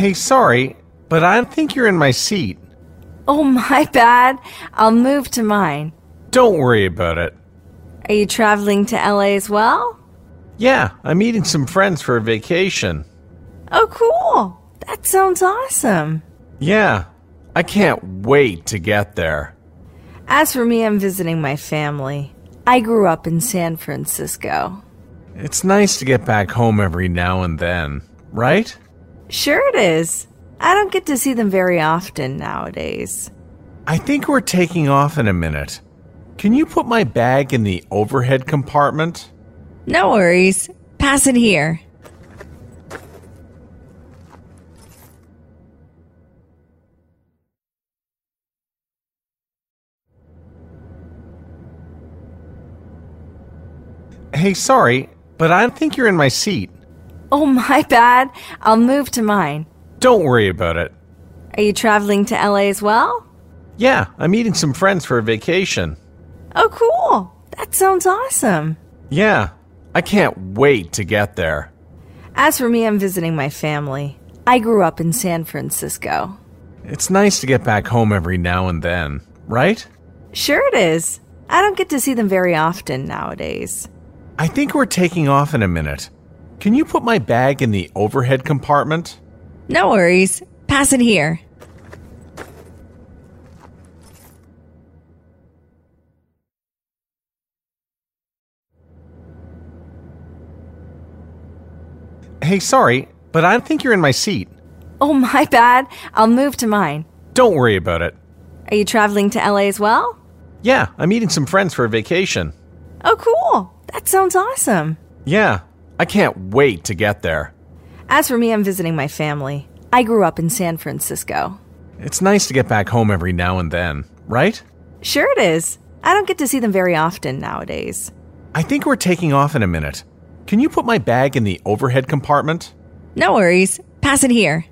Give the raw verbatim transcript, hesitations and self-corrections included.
Hey, sorry, but I think you're in my seat. Oh, my bad. I'll move to mine. Don't worry about it. Are you traveling to L A as well? Yeah, I'm meeting some friends for a vacation. Oh, cool. That sounds awesome. Yeah, I can't wait to get there. As for me, I'm visiting my family. I grew up in San Francisco. It's nice to get back home every now and then, right? Sure it is. I don't get to see them very often nowadays. I think we're taking off in a minute. Can you put my bag in the overhead compartment? No worries. Pass it here. Hey, sorry, but I think you're in my seat. Oh, my bad. I'll move to mine. Don't worry about it. Are you traveling to L A as well? Yeah, I'm meeting some friends for a vacation. Oh, cool. That sounds awesome. Yeah, I can't wait to get there. As for me, I'm visiting my family. I grew up in San Francisco. It's nice to get back home every now and then, right? Sure it is. I don't get to see them very often nowadays. I think we're taking off in a minute. Can you put my bag in the overhead compartment? No worries. Pass it here. Hey, sorry, but I think you're in my seat. Oh, my bad. I'll move to mine. Don't worry about it. Are you traveling to L A as well? Yeah, I'm meeting some friends for a vacation. Oh, cool. That sounds awesome. Yeah, I can't wait to get there. As for me, I'm visiting my family. I grew up in San Francisco. It's nice to get back home every now and then, right? Sure it is. I don't get to see them very often nowadays. I think we're taking off in a minute. Can you put my bag in the overhead compartment? No worries. Pass it here.